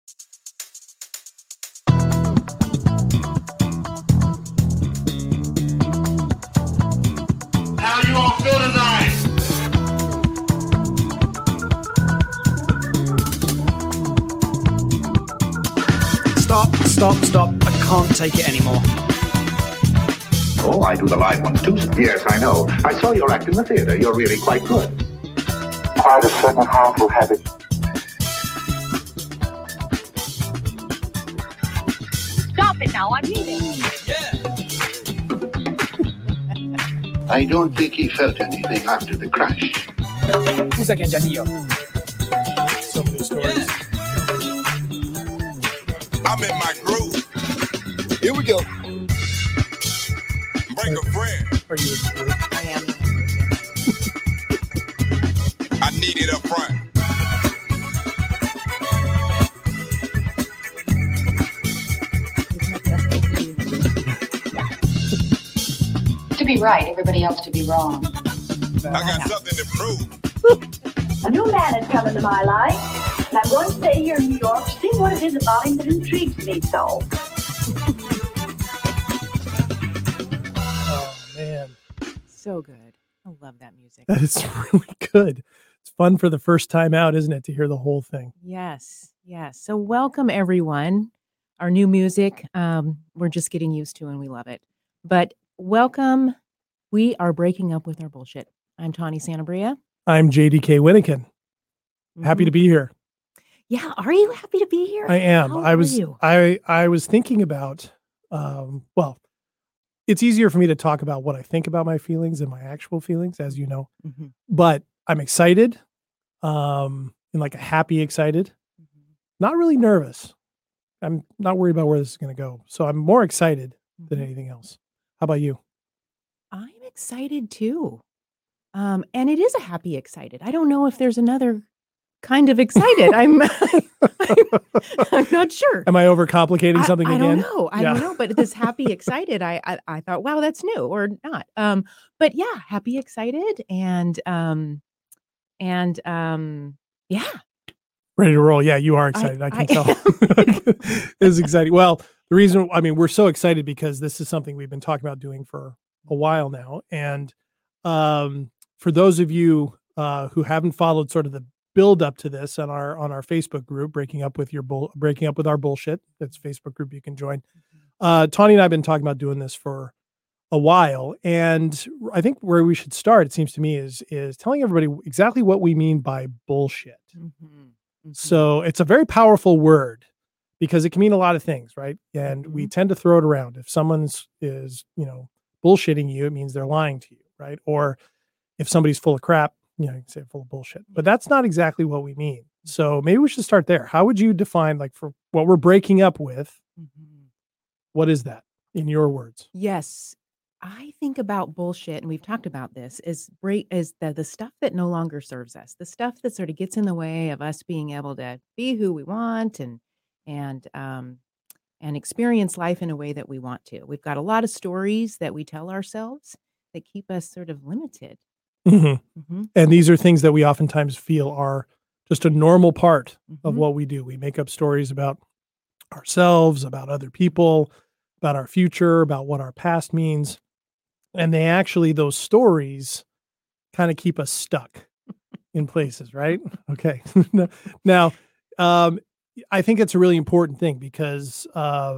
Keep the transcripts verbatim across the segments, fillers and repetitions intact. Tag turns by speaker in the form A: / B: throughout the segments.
A: How you all feel tonight?
B: Stop, stop, stop. I can't take it anymore.
C: Oh, I do the live ones too. Yes, I know. I saw your act in the theater. You're really quite good.
D: Quite a certain harmful habit.
E: Stop it now, I'm leaving.
C: I don't think he felt anything after the crash.
B: Usa que Janillo. So many stories.
A: I'm in my groove.
B: Here we go.
A: Break a friend.
B: Are you?
E: I am.
A: I need it up front.
E: To be right, everybody else to be wrong.
A: I got something to prove.
F: A new man has come into my life, and I'm going to stay here in New York to see what it is about him that intrigues me so.
B: Oh man,
G: So good. I love that music.
B: that is really good. It's fun for the first time out, isn't it, to hear the whole thing?
G: Yes, yes. So welcome everyone. Our new music, um, we're just getting used to and we love it. But welcome. We are breaking up with our bullshit. I'm Tawny Santabria.
B: I'm J D K Winnikin. Happy
G: Mhm.
B: to be here.
G: Yeah, are you happy to be here?
B: I am.
G: How
B: I
G: are
B: was.
G: you?
B: I I was thinking about. Um, well, it's easier for me to talk about what I think about my feelings than my actual feelings, as you know.
G: Mhm,
B: But I'm excited, um, and like a happy excited.
G: mhm,
B: Not really nervous. I'm not worried about where this is going to go. So I'm more excited than
G: mhm.
B: anything else. How about you?
G: I'm excited too. Um, and it is a happy excited. I don't know if there's another kind of excited. I'm I'm, I'm not sure.
B: Am I overcomplicating
G: I,
B: something
G: I
B: again?
G: don't know. I
B: Yeah.
G: don't know. But this happy excited, I, I I thought, wow, that's new or not. Um, but yeah, happy excited and um and um yeah,
B: Ready to roll. Yeah, you are
G: I
B: excited. I,
G: I
B: can tell.
G: am.
B: It's exciting. Well, the reason, I mean, we're so excited because this is something we've been talking about doing for a while now. And um, for those of you uh, who haven't followed sort of the build up to this on our on our Facebook group, breaking up with your bull, breaking up with our bullshit. That's a Facebook group you can join. Uh, Tawny and I have been talking about doing this for a while, and I think where we should start, it seems to me, is is telling everybody exactly what we mean by bullshit.
G: Mhm, mhm,
B: So it's a very powerful word because it can mean a lot of things, right? And we
G: mhm.
B: tend to throw it around. If someone's is, you know, bullshitting you, it means they're lying to you, right? Or if somebody's full of crap, you know, you can say full of bullshit. But that's not exactly what we mean. So maybe we should start there. How would you define, like, for what we're breaking up with,
G: Mhm.
B: what is that in your words?
G: Yes. I think about bullshit, and we've talked about this, is break is the the stuff that no longer serves us, the stuff that sort of gets in the way of us being able to be who we want and and um and experience life in a way that we want to. We've got a lot of stories that we tell ourselves that keep us sort of limited.
B: Mhm.
G: Mhm,
B: And these are things that we oftentimes feel are just a normal part of
G: mhm,
B: what we do. We make up stories about ourselves, about other people, about our future, about what our past means. And they actually, those stories kind of keep us stuck in places, right? Okay. Now, um, I think it's a really important thing because uh,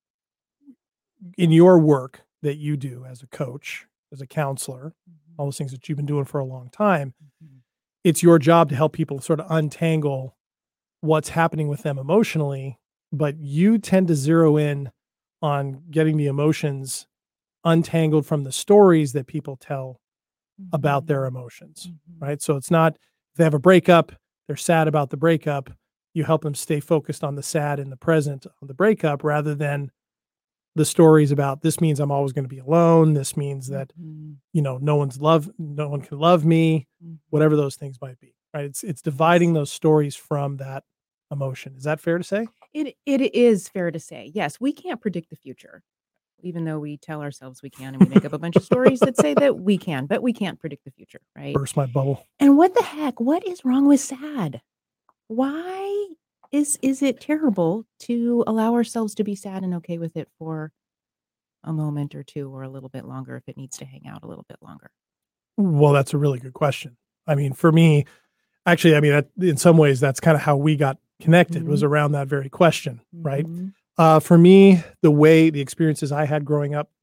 B: in your work that you do as a coach, as a counselor,
G: mhm,
B: all those things that you've been doing for a long time,
G: mhm,
B: it's your job to help people sort of untangle what's happening with them emotionally, but you tend to zero in on getting the emotions untangled from the stories that people tell about their
G: mhm,
B: emotions,
G: mhm.
B: right? So it's not, if they have a breakup, they're sad about the breakup. You help them stay focused on the sad in the present on the breakup rather than the stories about this means I'm always going to be alone. This means that,
G: Mhm,
B: you know, no one's love, no one can love me,
G: mhm.
B: whatever those things might be, right? It's, it's
G: Yes.
B: dividing those stories from that emotion. Is that fair to say?
G: It it is fair to say. Yes, we can't predict the future, even though we tell ourselves we can and we make up a bunch of stories that say that we can, but we can't predict the future, right?
B: Burst my bubble.
G: And what the heck? What is wrong with sad? Why Is is it terrible to allow ourselves to be sad and okay with it for a moment or two or a little bit longer if it needs to hang out a little bit longer?
B: Well, that's a really good question. I mean, for me, actually, I mean, that, in some ways, that's kind of how we got connected, was
G: Mhm.
B: around that very question, right?
G: Mhm.
B: Uh, for me, the way the experiences I had growing up,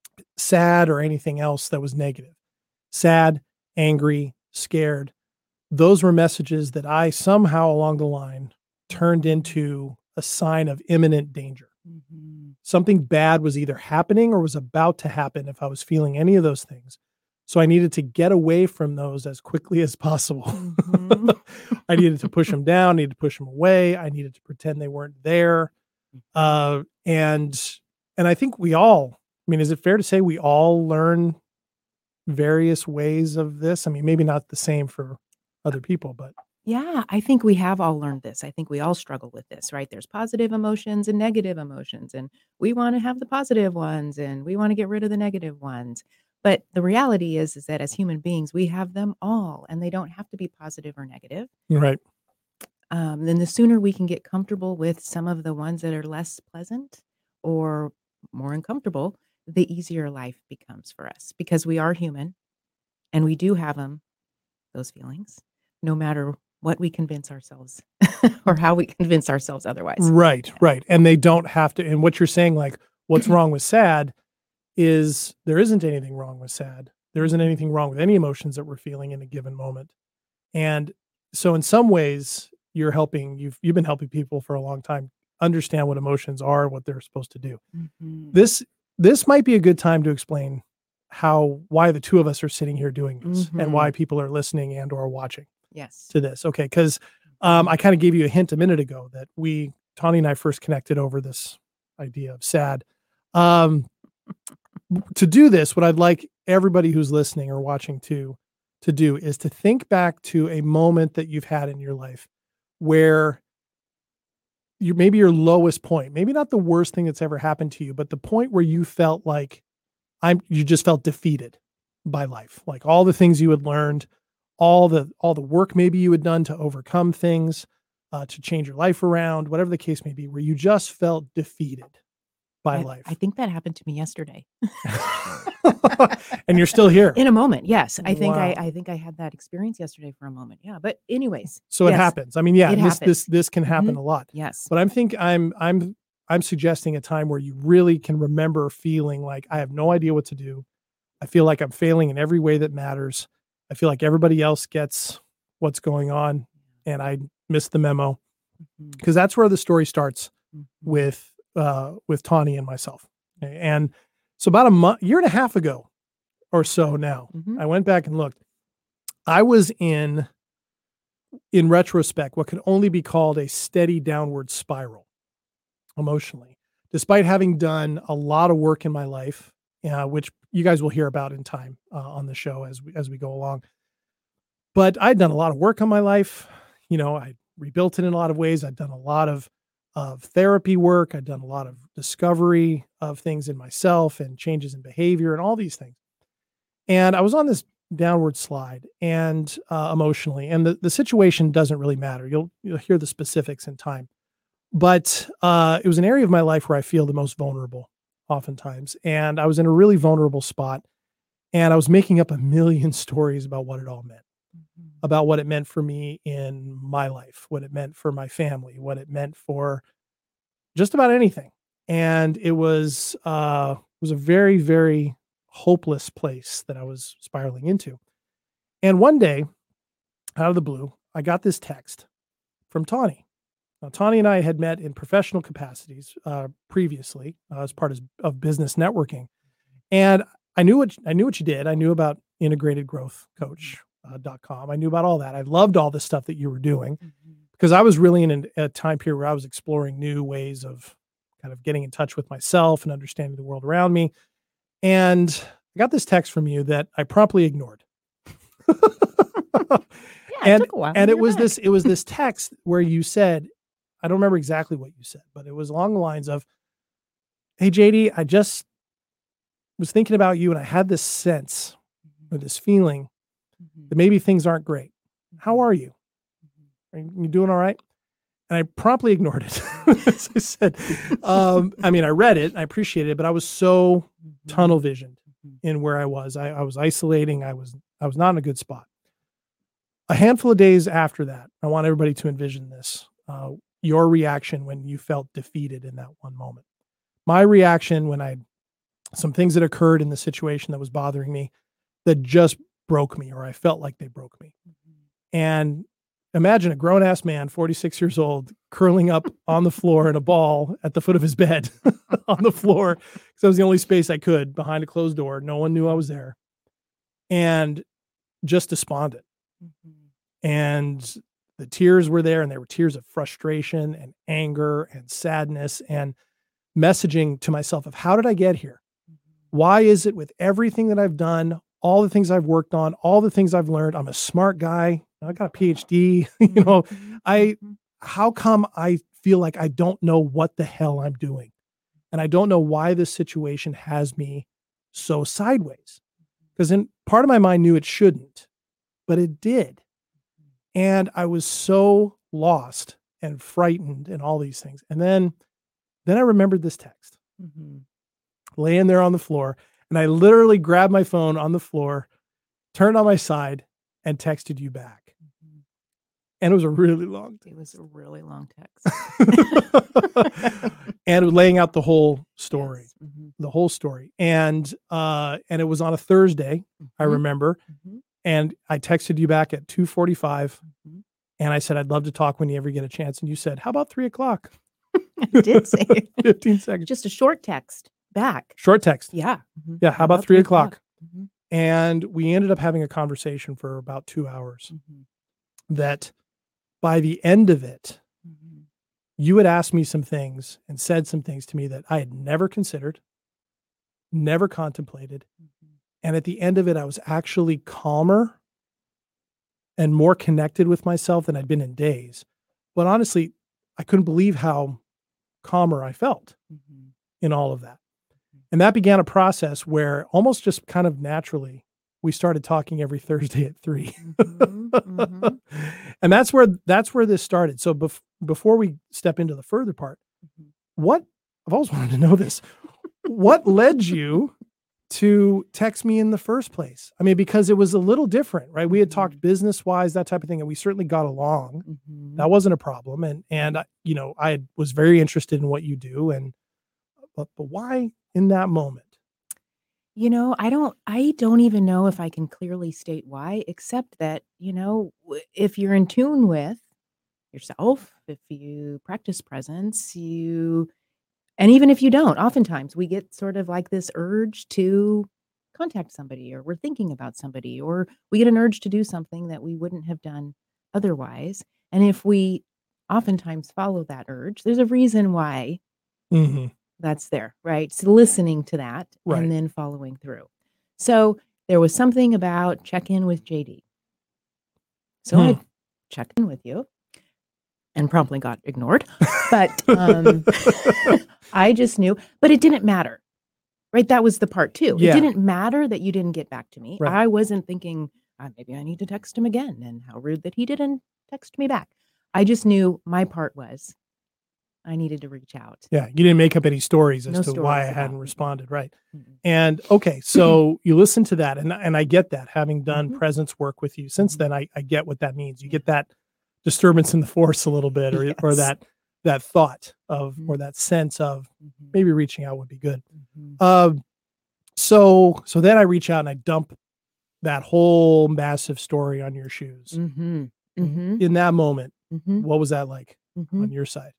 B: sad or anything else that was negative, sad, angry, scared, those were messages that I somehow along the line turned into a sign of imminent danger.
G: Mhm.
B: Something bad was either happening or was about to happen if I was feeling any of those things. So I needed to get away from those as quickly as possible.
G: Mhm.
B: I needed to push them down, needed to push them away. I needed to pretend they weren't there. Uh, and and I think we all, I mean, is it fair to say we all learn various ways of this? I mean, maybe not the same for other people, but
G: Yeah, I think we have all learned this. I think we all struggle with this, right? There's positive emotions and negative emotions, and we want to have the positive ones and we want to get rid of the negative ones. But the reality is is that as human beings, we have them all and they don't have to be positive or negative.
B: right.
G: Um, then the sooner we can get comfortable with some of the ones that are less pleasant or more uncomfortable, the easier life becomes for us because we are human and we do have them, those feelings, no matter what we convince ourselves or how we convince ourselves otherwise.
B: Right, right. And they don't have to. And what you're saying, like, what's wrong with sad is there isn't anything wrong with sad. There isn't anything wrong with any emotions that we're feeling in a given moment. And so in some ways, you're helping, you've you've been helping people for a long time understand what emotions are, what they're supposed to do.
G: Mhm.
B: This this might be a good time to explain how why the two of us are sitting here doing this and
G: Mhm.
B: why people are listening and or watching
G: Yes.
B: to this. Okay, because um, I kind of gave you a hint a minute ago that we, Tawny and I, first connected over this idea of sad. Um, to do this, what I'd like everybody who's listening or watching to to do is to think back to a moment that you've had in your life where you maybe your lowest point, maybe not the worst thing that's ever happened to you, but the point where you felt like I'm you just felt defeated by life. Like all the things you had learned, all the all the work maybe you had done to overcome things, uh, to change your life around, whatever the case may be, where you just felt defeated by
G: I,
B: life.
G: I think that happened to me yesterday.
B: And you're still here.
G: In a moment, yes. I think I
B: Wow.
G: I think I had that experience yesterday for a moment. Yeah. But anyways,
B: So it
G: yes,
B: happens. I mean, yeah,
G: it
B: this this
G: happens.
B: this can happen
G: Mhm.
B: a lot.
G: Yes.
B: But I'm think I'm I'm I'm suggesting a time where you really can remember feeling like I have no idea what to do. I feel like I'm failing in every way that matters. I feel like everybody else gets what's going on and I missed the memo
G: Mhm.
B: because that's where the story starts
G: Mhm.
B: with uh with Tawny and myself. Okay, and so about a month year and a half ago or so now,
G: Mhm.
B: I went back and looked. I was in in retrospect what could only be called a steady downward spiral emotionally, despite having done a lot of work in my life, uh, which you guys will hear about in time uh, on the show as we as we go along. But I'd done a lot of work on my life. You know, I rebuilt it in a lot of ways. I'd done a lot of of therapy work. I'd done a lot of discovery of things in myself and changes in behavior and all these things. And I was on this downward slide and uh, emotionally, and the, the situation doesn't really matter. You'll you'll hear the specifics in time. But uh, it was an area of my life where I feel the most vulnerable oftentimes. And I was in a really vulnerable spot. And I was making up a million stories about what it all meant,
G: Mhm.
B: about what it meant for me in my life, what it meant for my family, what it meant for just about anything. And it was uh, it was a very, very hopeless place that I was spiraling into. And one day, out of the blue, I got this text from Tawny. Now, Tawny and I had met in professional capacities uh, previously uh, as part of, of business networking, and I knew what I knew what you did. I knew about integrated growth coach uh, dot com. I knew about all that. I loved all the stuff that you were doing
G: Mhm.
B: because I was really in an, a time period where I was exploring new ways of kind of getting in touch with myself and understanding the world around me. And I got this text from you that I promptly ignored.
G: Yeah, it
B: and
G: took a while.
B: and it
G: You're
B: was
G: back.
B: this it was this text where you said, I don't remember exactly what you said, but it was along the lines of, "Hey J D, I just was thinking about you and I had this sense
G: Mhm.
B: or this feeling
G: Mhm.
B: that maybe things aren't great. How
G: Mhm.
B: are you?
G: Mhm.
B: Are you you doing all right?" And I promptly ignored it. As I said, um, I mean, I read it, I appreciated it, but I was so tunnel visioned in where I was. I, I was isolating. I was, I was not in a good spot. A handful of days after that, I want everybody to envision this, uh, your reaction when you felt defeated in that one moment. My reaction when I, some things that occurred in the situation that was bothering me that just broke me, or I felt like they broke me. And imagine a grown ass man, forty-six years old, curling up on the floor in a ball at the foot of his bed on the floor. Because that was the only space I could behind a closed door. No one knew I was there. And just despondent. Mm-hmm. And the tears were there, and they were tears of frustration and anger and sadness and messaging to myself of how did I get here? Mm-hmm. Why is it with everything that I've done, all the things I've worked on, all the things I've learned, I'm a smart guy. I got a P H D, you know, I, how come I feel like I don't know what the hell I'm doing? And I don't know why this situation has me so sideways, because in part of my mind knew it shouldn't, but it did. And I was so lost and frightened and all these things. And then, then I remembered this text, mm-hmm. laying there on the floor. And I literally grabbed my phone on the floor, turned on my side, and texted you back. Mm-hmm. And it was a really long text.
G: It was a really long text.
B: And laying out the whole story,
G: yes. mm-hmm.
B: the whole story. And, uh, and it was on a Thursday, mm-hmm. I remember. Mm-hmm. And I texted you back at two forty-five. Mm-hmm. And I said, I'd love to talk when you ever get a chance. And you said, how about three o'clock?
G: I did say it.
B: fifteen seconds.
G: Just a short text back.
B: Short text.
G: Yeah. Mm-hmm.
B: Yeah. How, how about, about three o'clock? o'clock?
G: Mm-hmm.
B: And we ended up having a conversation for about two hours mm-hmm. that by the end of it, mm-hmm. you had asked me some things and said some things to me that I had never considered, never contemplated. Mm-hmm. And at the end of it, I was actually calmer and more connected with myself than I'd been in days. But honestly, I couldn't believe how calmer I felt mm-hmm. in all of that. And that began a process where almost just kind of naturally, we started talking every Thursday at three. Mm-hmm, mm-hmm. And that's where, that's where this started. So bef- before we step into the further part, mm-hmm. what, I've always wanted to know this, what led you to text me in the first place? I mean, because it was a little different, right? We had talked business wise, that type of thing. And we certainly got along. Mm-hmm. That wasn't a problem. And, and, you know, I was very interested in what you do. And, but, but why in that moment?
G: You know, I don't, I don't even know if I can clearly state why, except that, you know, if you're in tune with yourself, if you practice presence, you, and even if you don't, oftentimes we get sort of like this urge to contact somebody, or we're thinking about somebody, or we get an urge to do something that we wouldn't have done otherwise. And if we oftentimes follow that urge, there's a reason why mm-hmm. that's there, right? So listening to that right. and then following through. So there was something about check in with J D. So hmm. I checked in with you and promptly got ignored. But um, I just knew, but it didn't matter, right? That was the part too. Yeah. It didn't matter that you didn't get back to me. Right. I wasn't thinking, ah, maybe I need to text him again, and how rude that he didn't text me back. I just knew my part was I needed to reach out.
B: Yeah. You didn't make up any stories as
G: no
B: to
G: stories
B: why I
G: about
B: hadn't
G: it.
B: responded. Right.
G: Mm-hmm.
B: And okay. So you listen to that, and, and I get that, having done
G: mm-hmm.
B: presence work with you since then, I, I get what that means. You get that disturbance in the force a little bit, or, yes. or that, that thought of, mm-hmm. or that sense of mm-hmm. maybe reaching out would be good. Mm-hmm. Um, so, so then I reach out and I dump that whole massive story on your shoes.
G: Mm-hmm. Mm-hmm.
B: In that moment,
G: mm-hmm.
B: what was that like
G: mm-hmm.
B: on your side?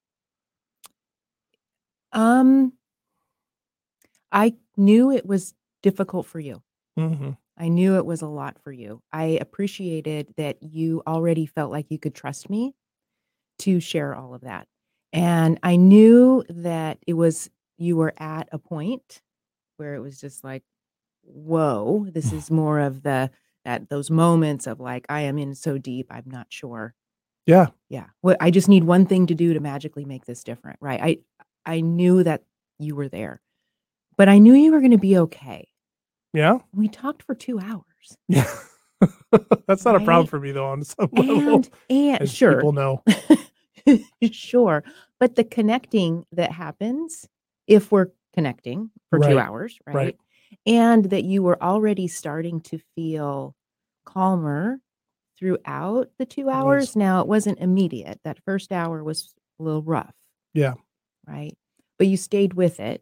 G: Um, I knew it was difficult for you.
B: Mm-hmm.
G: I knew it was a lot for you. I appreciated that you already felt like you could trust me to share all of that. And I knew that it was, you were at a point where it was just like, whoa, this is more of the, that those moments of like, I am in so deep, I'm not sure.
B: Yeah.
G: Yeah. What I just need one thing to do to magically make this different. Right. I, I knew that you were there, but I knew you were going to be okay.
B: Yeah.
G: We talked for two hours.
B: Yeah. That's not
G: right?
B: a problem for me though, on some
G: and,
B: level.
G: And
B: as
G: sure.
B: People know.
G: Sure. But the connecting that happens if we're connecting for two
B: Right.
G: hours, right?
B: Right.
G: And that you were already starting to feel calmer throughout the two
B: was.
G: hours. Now, it wasn't immediate. That first hour was a little rough,
B: Yeah.
G: right? But you stayed with it.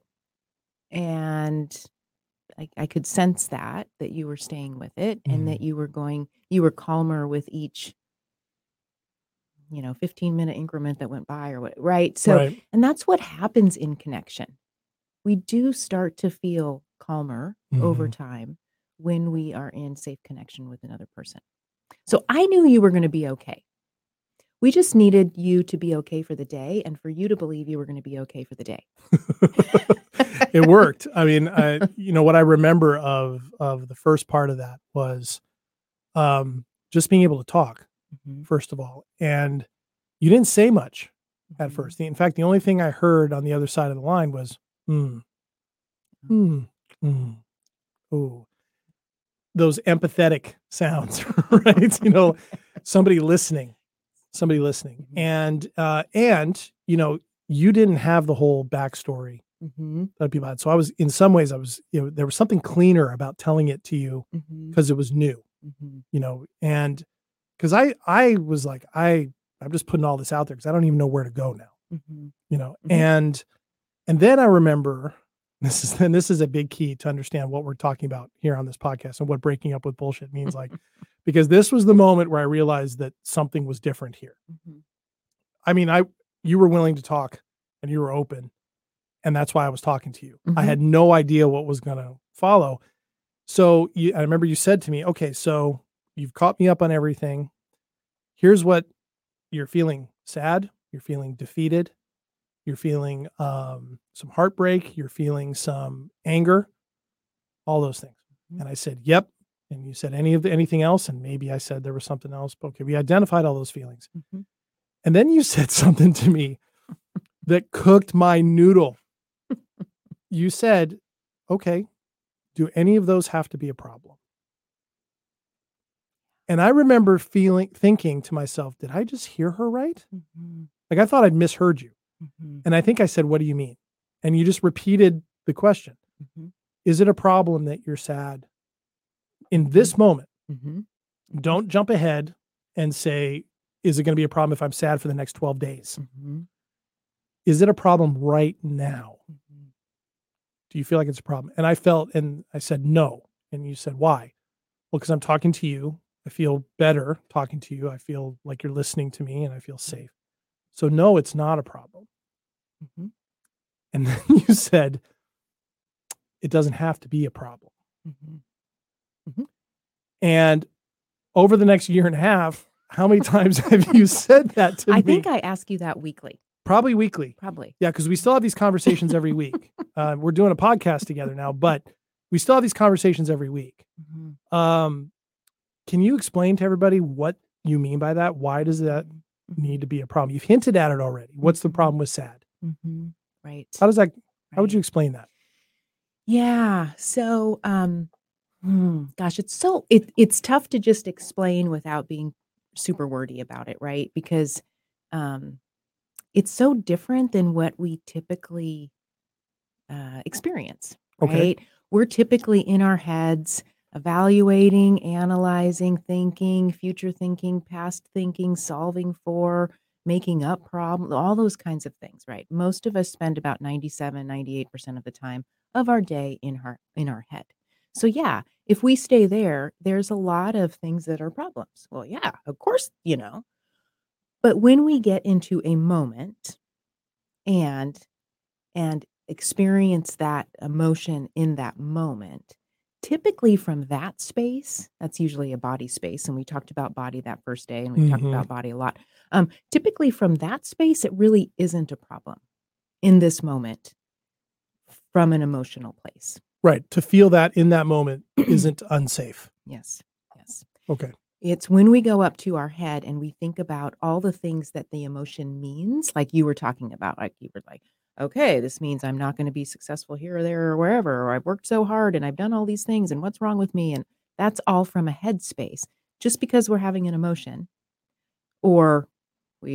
G: And I, I could sense that, that you were staying with it and
B: Mhm.
G: that you were going, you were calmer with each, you know, fifteen minute increment that went by or what, right? So,
B: Right.
G: and that's what happens in connection. We do start to feel calmer over
B: Mhm.
G: time when we are in safe connection with another person. So I knew you were going to be okay. We just needed you to be okay for the day and for you to believe you were going to be okay for the day.
B: It worked. I mean, I, you know, what I remember of of the first part of that was um, just being able to talk,
G: Mhm.
B: first of all. And you didn't say much at
G: Mhm.
B: first. In fact, the only thing I heard on the other side of the line was, hmm, hmm, hmm, ooh. Those empathetic sounds, right? You know, somebody listening, somebody listening.
G: Mhm.
B: And, uh, and, you know, you didn't have the whole backstory
G: Mhm.
B: that people had. So I was, in some ways, I was, you know, there was something cleaner about telling it to you
G: Mhm.
B: because it was new,
G: Mhm.
B: you know, and because I, I was like, I, I'm just putting all this out there because I don't even know where to go now,
G: Mhm.
B: you know,
G: Mhm.
B: and, and then I remember this is, and this is a big key to understand what we're talking about here on this podcast and what breaking up with bullshit means. Like, because this was the moment where I realized that something was different here.
G: Mhm.
B: I mean, I, you were willing to talk and you were open. And that's why I was talking to you. I
G: Mhm.
B: had no idea what was going to follow. So you, I remember you said to me, okay, so you've caught me up on everything. Here's what you're feeling: sad, you're feeling defeated, you're feeling um, some heartbreak, you're feeling some anger, all those things.
G: Mhm.
B: And I said, yep. And you said any of the, anything else? And maybe I said there was something else. But okay, we identified all those feelings.
G: Mhm.
B: And then you said something to me that cooked my noodle. You said, okay, do any of those have to be a problem? And I remember feeling, thinking to myself, did I just hear her right?
G: Mhm.
B: Like I thought I'd misheard you.
G: Mhm.
B: And I think I said, what do you mean? And you just repeated the question.
G: Mhm.
B: Is it a problem that you're sad in this moment?
G: Mhm.
B: Don't jump ahead and say, is it going to be a problem if I'm sad for the next twelve days?
G: Mhm.
B: Is it a problem right now?
G: Mhm.
B: Do you feel like it's a problem? And I felt, and I said, no. And you said, why? Well, because I'm talking to you. I feel better talking to you. I feel like you're listening to me and I feel safe. So no, it's not a problem.
G: Mhm.
B: And then you said, it doesn't have to be a problem.
G: Mhm. Mhm.
B: And over the next year and a half, how many times have you said that to
G: I
B: me?
G: think I ask you that weekly.
B: Probably weekly.
G: Probably.
B: Yeah, because we still have these conversations every week. Uh, we're doing a podcast together now, but we still have these conversations every week.
G: Mhm.
B: Um, can you explain to everybody what you mean by that? Why does that
G: Mhm.
B: need to be a problem? You've hinted at it already. What's the
G: Mhm.
B: problem with sad?
G: Mhm. Right.
B: How does that, how would
G: Right.
B: you explain that?
G: Yeah. So, um, hmm, gosh, it's so it it's tough to just explain without being super wordy about it, right? Because um, it's so different than what we typically uh, experience,
B: Okay.
G: right? We're typically in our heads, evaluating, analyzing, thinking, future thinking, past thinking, solving for, making up problems, all those kinds of things, right? Most of us spend about ninety-seven, ninety-eight percent of the time of our day in our in our head. So yeah, if we stay there, there's a lot of things that are problems. Well, yeah, of course, you know. But when we get into a moment and and experience that emotion in that moment, typically from that space, that's usually a body space. And we talked about body that first day, and we've talked
B: Mhm.
G: about body a lot. Um, typically from that space, it really isn't a problem in this moment from an emotional place.
B: Right. To feel that in that moment isn't unsafe.
G: Yes. Yes.
B: Okay.
G: It's when we go up to our head and we think about all the things that the emotion means, like you were talking about, like you were like, okay, this means I'm not going to be successful here or there or wherever, or I've worked so hard and I've done all these things and what's wrong with me? And that's all from a head space. Just because we're having an emotion or we've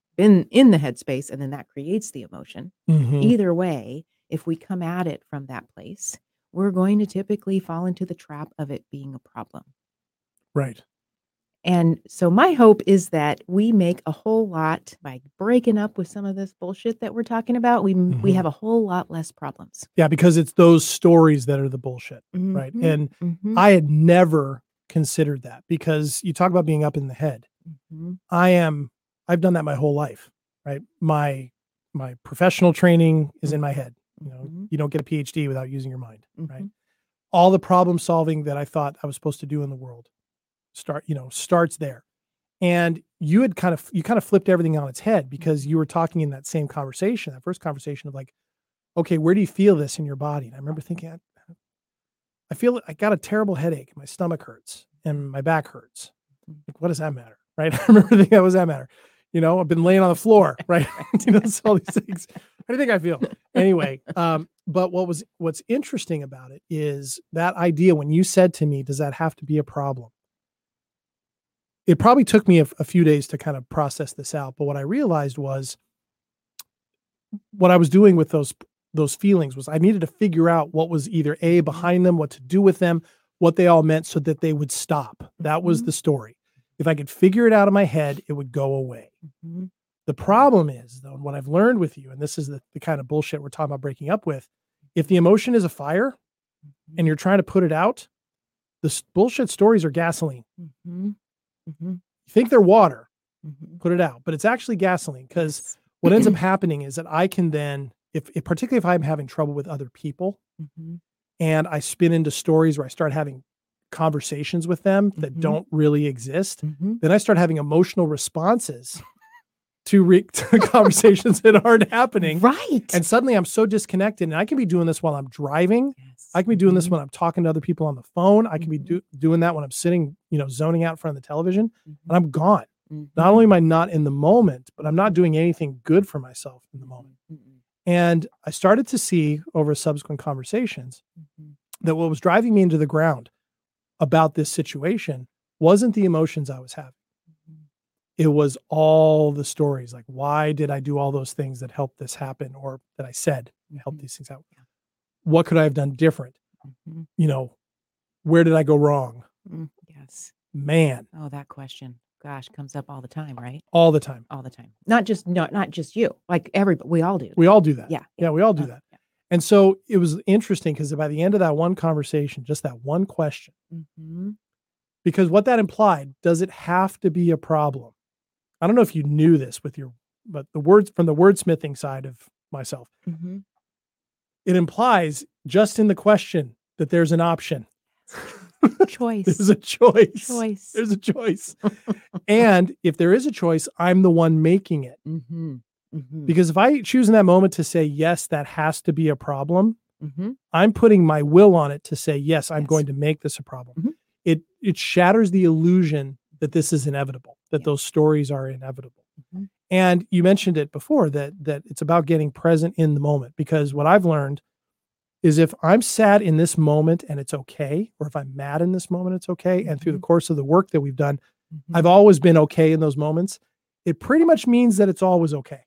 G: been in the headspace and then that creates the emotion.
B: Mhm.
G: Either way, if we come at it from that place, we're going to typically fall into the trap of it being a problem.
B: Right.
G: And so my hope is that we make a whole lot by breaking up with some of this bullshit that we're talking about. We m we
B: Mhm.
G: have a whole lot less problems.
B: Yeah, because it's those stories that are the bullshit, right?
G: Mhm,
B: And
G: mhm,
B: I had never considered that because you talk about being up in the head.
G: mhm,
B: I am I've done that my whole life, right? My my professional training is in my head. You know,
G: mhm,
B: you don't get a P H D without using your mind, right?
G: mhm,
B: All the problem solving that I thought I was supposed to do in the world start, you know, starts there. And you had kind of you kind of flipped everything on its head because you were talking in that same conversation, that first conversation of like, okay, where do you feel this in your body? And I remember thinking, I, I feel I got a terrible headache. My stomach hurts and my back hurts. Like, what does that matter? Right. I remember thinking, what does that matter? You know, I've been laying on the floor, right? You know, it's all these things. How do you think I feel? Anyway, um, but what was what's interesting about it is that idea when you said to me, does that have to be a problem? It probably took me a, a few days to kind of process this out. But what I realized was what I was doing with those those feelings was I needed to figure out what was either A, behind them, what to do with them, what they all meant so that they would stop. That was
G: Mhm.
B: the story. If I could figure it out in my head, it would go away.
G: mhm,
B: The problem is, though, and what I've learned with you, and this is the, the kind of bullshit we're talking about breaking up with, if the emotion is a fire and you're trying to put it out, the s- bullshit stories are gasoline.
G: mhm, mhm,
B: You think they're water,
G: mhm.
B: put it out, but it's actually gasoline because
G: Yes.
B: what ends up happening is that I can then, if, if particularly if I'm having trouble with other people
G: Mhm,
B: and I spin into stories where I start having conversations with them that
G: Mhm.
B: don't really exist,
G: mhm.
B: then I start having emotional responses to, re- to conversations that aren't happening.
G: Right.
B: And suddenly I'm so disconnected. And I can be doing this while I'm driving.
G: Yes.
B: I can be doing this
G: Mhm,
B: when I'm talking to other people on the phone. I can be
G: Mhm.
B: do- doing that when I'm sitting, you know, zoning out in front of the television, and
G: mhm,
B: I'm gone.
G: mhm,
B: Not only am I not in the moment, but I'm not doing anything good for myself in the moment.
G: mhm, mhm,
B: And I started to see over subsequent conversations
G: mhm.
B: that what was driving me into the ground about this situation wasn't the emotions I was having. It was all the stories. Like, why did I do all those things that helped this happen or that I said helped
G: Mhm.
B: these things out?
G: Yeah.
B: What could I have done different?
G: Mhm.
B: You know, where did I go wrong?
G: Mm, yes.
B: Man,
G: Oh, that question, gosh, comes up all the time, right?
B: all the time.
G: All the time. Not just not not just you, like everybody. We all do.
B: We all do that.
G: Yeah,
B: Yeah,
G: yeah.
B: we all do
G: Uh,
B: that.
G: yeah.
B: And so it was interesting because by the end of that one conversation, just that one question,
G: Mhm,
B: because what that implied, does it have to be a problem? I don't know if you knew this with your, but the words from the wordsmithing side of myself,
G: mhm.
B: it implies just in the question that there's an option.
G: Choice.
B: There's a choice.
G: Choice.
B: There's a choice. And if there is a choice, I'm the one making it.
G: Mhm, mhm,
B: Because if I choose in that moment to say, yes, that has to be a problem,
G: mhm.
B: I'm putting my will on it to say, yes, I'm
G: Yes.
B: going to make this a problem.
G: Mhm.
B: It it shatters the illusion that this is inevitable, that
G: Yeah.
B: those stories are inevitable.
G: Mhm.
B: And you mentioned it before that that it's about getting present in the moment. Because what I've learned is if I'm sad in this moment and it's okay, or if I'm mad in this moment, it's okay. And through the
G: Mhm.
B: course of the work that we've done,
G: Mhm.
B: I've always been okay in those moments. It pretty much means that it's always okay.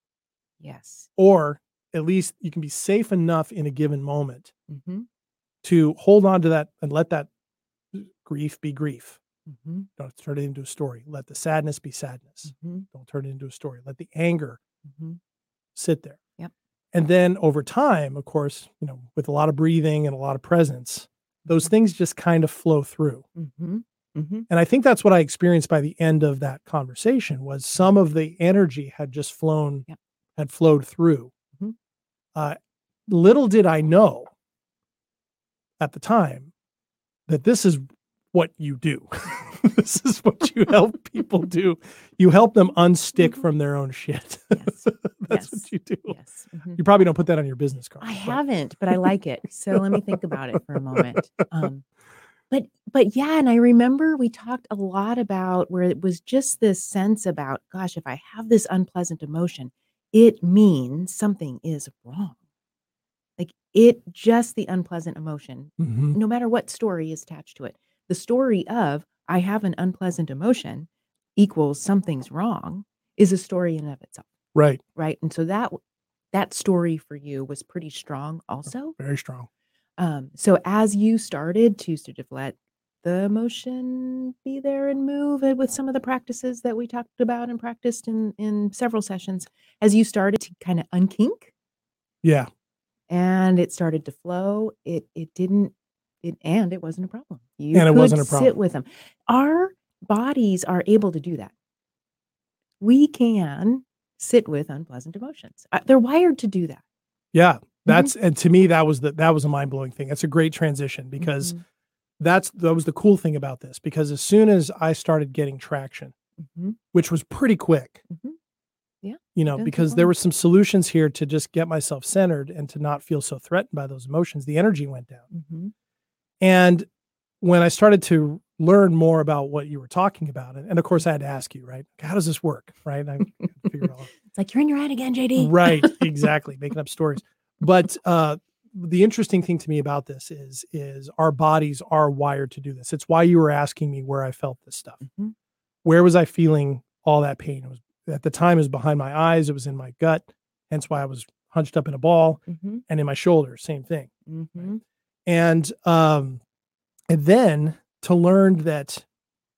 G: Yes.
B: Or at least you can be safe enough in a given moment
G: Mhm,
B: to hold on to that and let that grief be grief.
G: mhm,
B: Don't turn it into a story. Let the sadness be sadness.
G: mhm,
B: Don't turn it into a story. Let the anger
G: mhm.
B: sit there.
G: Yep.
B: And then over time, of course, you know, with a lot of breathing and a lot of presence, those things just kind of flow through.
G: Mhm, mhm.
B: And I think that's what I experienced by the end of that conversation was some of the energy had just flown,
G: Yep.
B: had flowed through.
G: Mhm.
B: Uh, little did I know at the time that this is what you do. This is what you help people do. You help them unstick from their own shit.
G: Yes.
B: That's
G: Yes.
B: what you do.
G: Yes. Mhm.
B: You probably don't put that on your business card.
G: I
B: but-
G: haven't, but I like it. So let me think about it for a moment. Um, but but yeah, and I remember we talked a lot about where it was just this sense about, gosh, if I have this unpleasant emotion, it means something is wrong. Like it just the unpleasant emotion,
B: Mhm.
G: no matter what story is attached to it. The story of I have an unpleasant emotion equals something's wrong. is a story in and of itself,
B: Right.
G: right? And so that that story for you was pretty strong also.
B: Very strong.
G: Um, so as you started to sort of let the emotion be there and move and with some of the practices that we talked about and practiced in in several sessions, as you started to kind of unkink
B: Yeah.
G: and it started to flow, it it didn't it and it wasn't a problem. You
B: And it
G: could
B: wasn't a
G: sit
B: problem.
G: with them. Our bodies are able to do that. We can sit with unpleasant emotions. Uh, they're wired to do that.
B: Yeah. That's and to me that was the that was a mind-blowing thing. That's a great transition because
G: Mhm.
B: that's that was the cool thing about this because as soon as I started getting traction,
G: Mhm.
B: which was pretty quick,
G: Mhm. Yeah.
B: you
G: it
B: know,
G: doesn't take
B: because there
G: long.
B: were some solutions here to just get myself centered and to not feel so threatened by those emotions. The energy went down.
G: Mhm.
B: And when I started to learn more about what you were talking about, and, and of course I had to ask you, right? How does this work? Right. I figured it all out.
G: It's like you're in your head again, J D.
B: Right, exactly, making up stories. But uh, the interesting thing to me about this is is our bodies are wired to do this. It's why you were asking me where I felt this stuff.
G: Mhm.
B: Where was I feeling all that pain? It was at the time it was behind my eyes, it was in my gut, hence why I was hunched up in a ball,
G: Mhm.
B: and in my shoulders, same thing.
G: Mhm.
B: And um, and then to learn that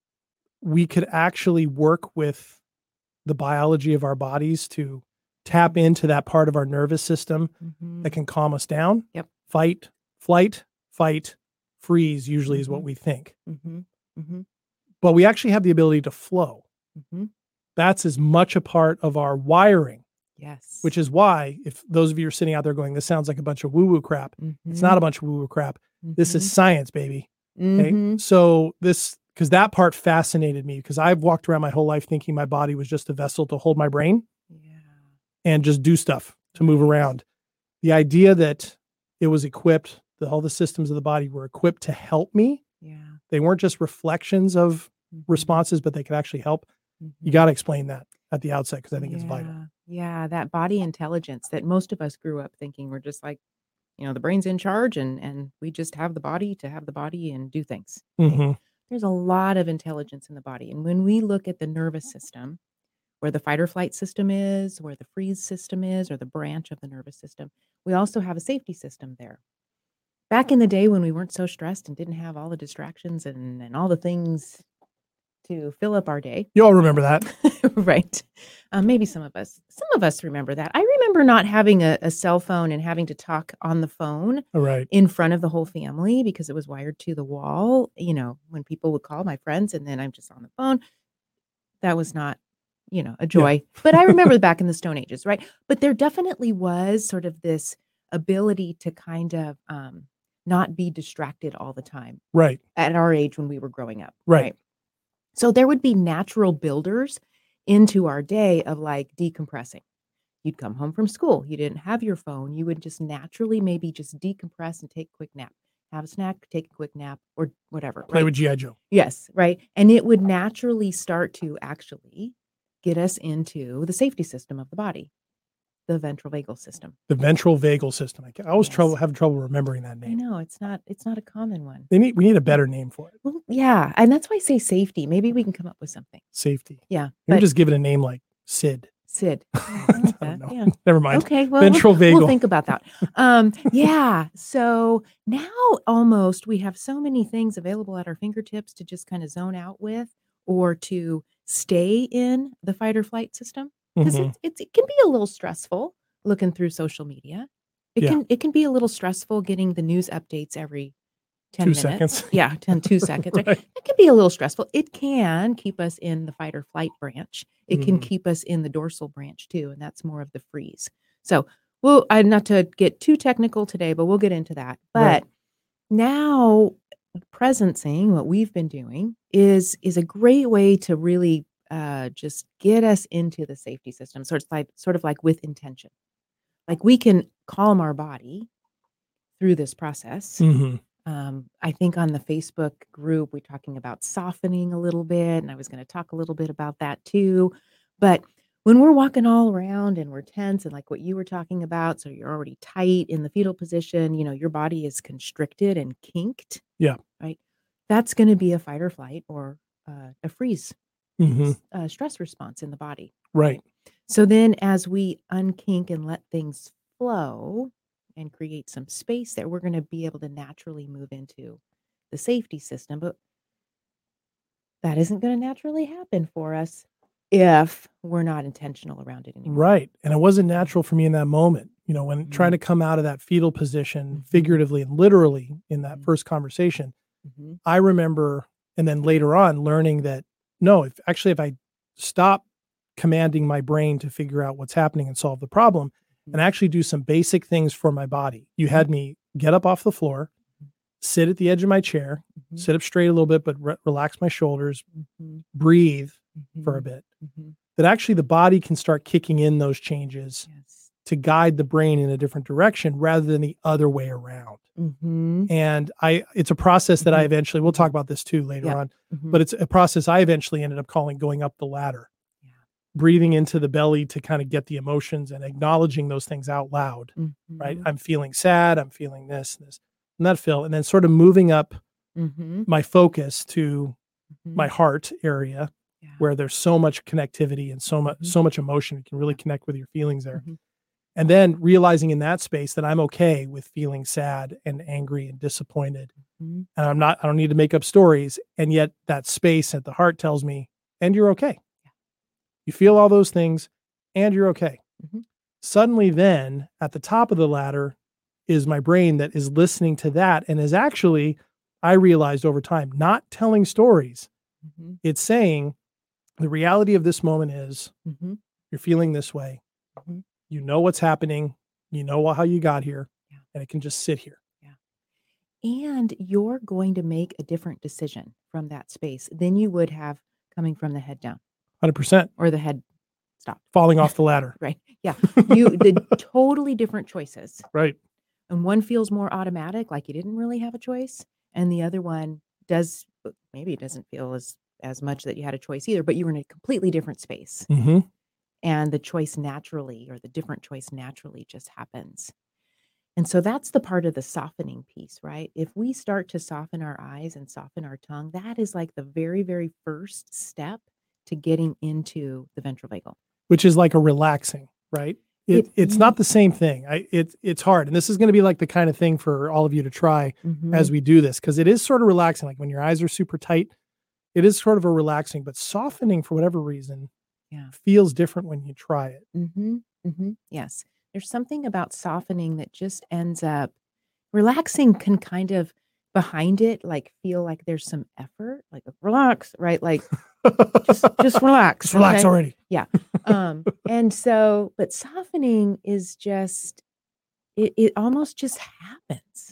B: we could actually work with the biology of our bodies to tap into that part of our nervous system
G: Mhm.
B: that can calm us down.
G: Yep.
B: Fight, flight, fight, freeze usually is what
G: Mhm.
B: we think.
G: Mhm. Mhm.
B: But we actually have the ability to flow.
G: Mhm.
B: That's as much a part of our wiring,
G: Yes.
B: which is why if those of you are sitting out there going, this sounds like a bunch of woo-woo crap. It's not a bunch of woo-woo crap. This is
G: Mhm.
B: science, baby. Okay.
G: Mhm.
B: So this, because that part fascinated me because I've walked around my whole life thinking my body was just a vessel to hold my brain
G: Yeah.
B: and just do stuff to move
G: Right.
B: around. The idea that it was equipped, that all the systems of the body were equipped to help me.
G: Yeah.
B: They weren't just reflections of
G: Mhm.
B: responses, but they could actually help. You
G: Mhm.
B: got to explain that at the outset because I think it's vital.
G: Yeah. Yeah, that body intelligence that most of us grew up thinking we're just like, you know, the brain's in charge and and we just have the body to have the body and do things. Right?
B: hmm
G: There's a lot of intelligence in the body. And when we look at the nervous system, where the fight or flight system is, where the freeze system is, or the branch of the nervous system, we also have a safety system there. Back in the day when we weren't so stressed and didn't have all the distractions and, and all the things to fill up our day.
B: You all remember that.
G: Right. Um, maybe some of us, some of us remember that. I remember not having a, a cell phone and having to talk on the phone
B: All right.
G: in front of the whole family because it was wired to the wall. You know, when people would call my friends and then I'm just on the phone, that was not, you know, a joy. But I remember back in the Stone Ages, right? But there definitely was sort of this ability to kind of um, not be distracted all the time
B: Right.
G: at our age when we were growing up.
B: Right.
G: So there would be natural builders into our day of like decompressing. You'd come home from school, you didn't have your phone, you would just naturally maybe just decompress and take a quick nap. Have a snack, take a quick nap, or whatever.
B: Play
G: right?
B: with G I. Joe.
G: Yes, right. And it would naturally start to actually get us into the safety system of the body, the ventral vagal system.
B: The ventral vagal system. I, I always
G: Yes.
B: trouble have trouble remembering that
G: I
B: name.
G: know it's not it's not a common one.
B: They need we need a better name for it.
G: Well, yeah, and that's why I say safety. Maybe we can come up with something.
B: Safety.
G: Yeah,
B: Maybe
G: but
B: just give it a name like Sid.
G: Sid. I
B: I
G: like
B: don't
G: that,
B: know.
G: yeah.
B: Never mind.
G: Okay, well,
B: Ventral
G: we'll, we'll
B: vagal.
G: think about that. Um, yeah. So now almost we have so many things available at our fingertips to just kind of zone out with or to stay in the fight or flight system. Because
B: Mhm.
G: it's, it's it can be a little stressful looking through social media. It
B: Yeah.
G: can it can be a little stressful getting the news updates every ten
B: Two
G: minutes.
B: seconds.
G: Yeah, ten, two seconds. Right?
B: Right.
G: It can be a little stressful. It can keep us in the fight or flight branch. It can
B: Mhm.
G: keep us in the dorsal branch too, and that's more of the freeze. So, well, I not to get too technical today, but we'll get into that.
B: Right.
G: But now, presencing, what we've been doing, is is a great way to really uh, just get us into the safety system. So it's like sort of like with intention. Like we can calm our body through this process.
B: Mhm.
G: Um, I think on the Facebook group, we're talking about softening a little bit, and I was going to talk a little bit about that too. But when we're walking all around and we're tense, and like what you were talking about, so you're already tight in the fetal position, you know, your body is constricted and kinked.
B: Yeah.
G: Right. That's going to be a fight or flight or uh, a freeze
B: hmm
G: uh, stress response in the body.
B: Right.
G: So then as we unkink and let things flow and create some space there, we're going to be able to naturally move into the safety system. But that isn't going to naturally happen for us if we're not intentional around it anymore.
B: Right. And it wasn't natural for me in that moment. You know, when trying
G: Mhm.
B: to come out of that fetal position,
G: Mhm.
B: figuratively and literally in that
G: Mhm.
B: first conversation,
G: hmm
B: I remember, and then later on learning that no, if actually, if I stop commanding my brain to figure out what's happening and solve the problem and actually do some basic things for my body, you had me get up off the floor, sit at the edge of my chair,
G: Mhm.
B: sit up straight a little bit, but re- relax my shoulders,
G: Mhm.
B: breathe for a
G: Mhm.
B: bit.
G: Mhm.
B: That actually the body can start kicking in those changes
G: Yes.
B: to guide the brain in a different direction rather than the other way around.
G: hmm
B: And I, it's a process that I
G: Mhm.
B: eventually, we'll talk about this too later
G: Yeah.
B: on,
G: Mhm.
B: but it's a process I eventually ended up calling going up the ladder,
G: Yeah.
B: breathing into the belly to kind of get the emotions and acknowledging those things out loud, right?
G: Mhm.
B: I'm feeling sad. I'm feeling this, this, and that feel, and then sort of moving up
G: Mhm.
B: my focus to my
G: Mhm.
B: heart area
G: Yeah.
B: where there's so much connectivity and so much,
G: Mhm.
B: so much emotion. You can really
G: Yeah.
B: connect with your feelings there.
G: Mhm.
B: And then realizing in that space that I'm okay with feeling sad and angry and disappointed.
G: Mhm.
B: And I'm not, I don't need to make up stories. And yet that space at the heart tells me, and you're okay. You feel all those things and you're okay.
G: Mhm.
B: Suddenly, then at the top of the ladder is my brain that is listening to that and is actually, I realized over time, not telling stories.
G: Mhm.
B: It's saying the reality of this moment is
G: Mhm.
B: you're feeling this way.
G: Mhm.
B: You know what's happening. You know how you got here,
G: Yeah.
B: and it can just sit here.
G: And you're going to make a different decision from that space than you would have coming from the head down
B: one hundred percent
G: or the head stopped.
B: falling off the ladder.
G: Right. Yeah. You the totally different choices.
B: Right.
G: And one feels more automatic, like you didn't really have a choice, and the other one does uh, maybe it doesn't feel as as much that you had a choice either, but you were in a completely different space.
B: Mm-hmm.
G: And the choice naturally or the different choice naturally just happens. And so that's the part of the softening piece, right? If we start to soften our eyes and soften our tongue, that is like the very, very first step to getting into the ventral vagal.
B: Which is like a relaxing, right? It,
G: It-
B: it's not the same thing. I it it's hard. And this is going to be like the kind of thing for all of you to try
G: Mhm.
B: as we do this, because it is sort of relaxing. Like when your eyes are super tight, it is sort of a relaxing, but softening for whatever reason
G: Yeah.
B: feels different when you try it.
G: Mhm, mhm, yes. There's something about softening that just ends up relaxing can kind of behind it, like, feel like there's some effort, like, relax, right? Like, just just relax,
B: Just relax
G: okay?
B: already.
G: Yeah, um, and so but softening is just it it almost just happens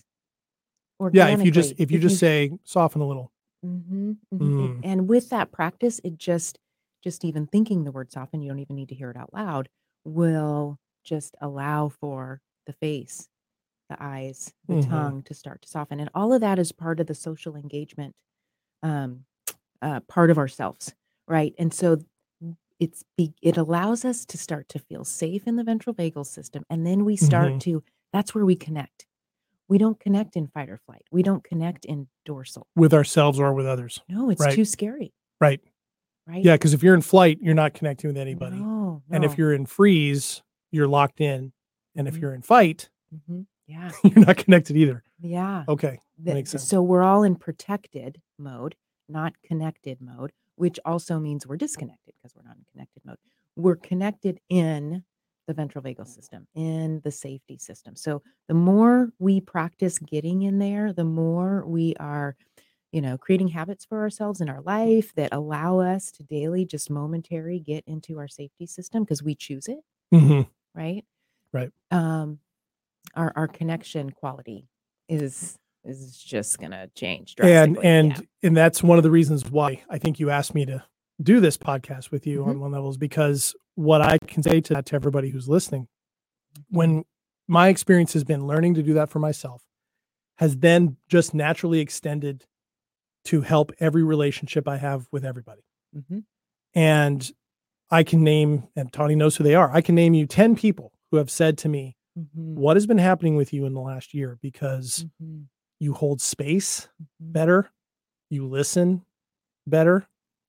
B: Yeah, if you just
G: organically.
B: if you just say soften a little.
G: Mhm, mhm, it
B: Mm.
G: and with that practice, it just just even thinking the word soften, you don't even need to hear it out loud, will just allow for the face, the eyes, the
B: Mhm.
G: tongue to start to soften, and all of that is part of the social engagement, um, uh, part of ourselves, right? And so it's be it allows us to start to feel safe in the ventral vagal system, and then we start
B: Mhm.
G: to that's where we connect. We don't connect in fight or flight. We don't connect in dorsal.
B: With ourselves or with others.
G: No, it's
B: Right.
G: too scary,
B: Right.
G: right?
B: Yeah, because if you're in flight, you're not connecting with anybody.
G: No,
B: And if
G: no.
B: you're in freeze, you're locked in. And if
G: Mhm.
B: you're in fight,
G: Mhm. Yeah,
B: you're not connected either.
G: yeah.
B: Okay. That
G: The-
B: makes sense.
G: So we're all in protected mode, not connected mode, which also means we're disconnected because we're not in connected mode. We're connected in the ventral vagal system, in the safety system. So the more we practice getting in there, the more we are, you know, creating habits for ourselves in our life that allow us to daily, just momentary, get into our safety system because we choose it,
B: Mhm.
G: right?
B: Right.
G: Um, our our connection quality is is just gonna change drastically.
B: And
G: yeah.
B: and and that's one of the reasons why I think you asked me to do this podcast with you
G: Mhm.
B: on one level is because what I can say to that to everybody who's listening,
G: Mm-hmm.
B: when my experience has been learning to do that for myself, has then just naturally extended to help every relationship I have with everybody.
G: Mhm.
B: And I can name, and Tawny knows who they are. I can name you ten people who have said to me,
G: Mhm.
B: what has been happening with you in the last year? Because
G: Mhm.
B: you hold space
G: Mhm.
B: better, you listen better,